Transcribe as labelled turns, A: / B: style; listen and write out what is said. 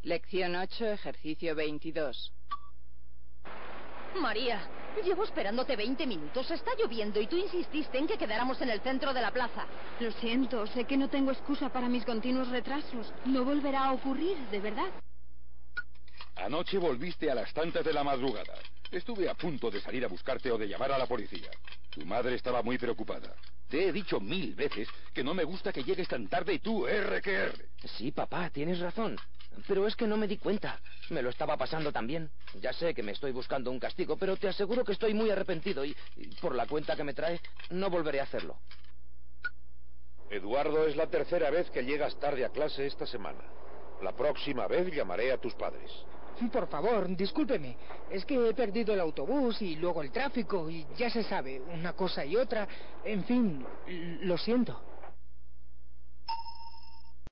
A: Lección 8, ejercicio 22.
B: María, llevo esperándote 20 minutos. Está lloviendo y tú insististe en que quedáramos en el centro de la plaza.
C: Lo siento, sé que no tengo excusa para mis continuos retrasos. No volverá a ocurrir, de verdad.
D: Anoche volviste a las tantas de la madrugada. Estuve a punto de salir a buscarte o de llamar a la policía. Tu madre estaba muy preocupada. Te he dicho 1000 veces que no me gusta que llegues tan tarde y tú, R que R.
E: Sí, papá, tienes razón. Pero es que no me di cuenta. Me lo estaba pasando también. Ya sé que me estoy buscando un castigo, pero te aseguro que estoy muy arrepentido y por la cuenta que me trae, no volveré a hacerlo.
F: Eduardo, es la tercera vez que llegas tarde a clase esta semana. La próxima vez llamaré a tus padres.
G: Por favor, discúlpeme. Es que he perdido el autobús y luego el tráfico y ya se sabe, una cosa y otra. En fin, lo siento.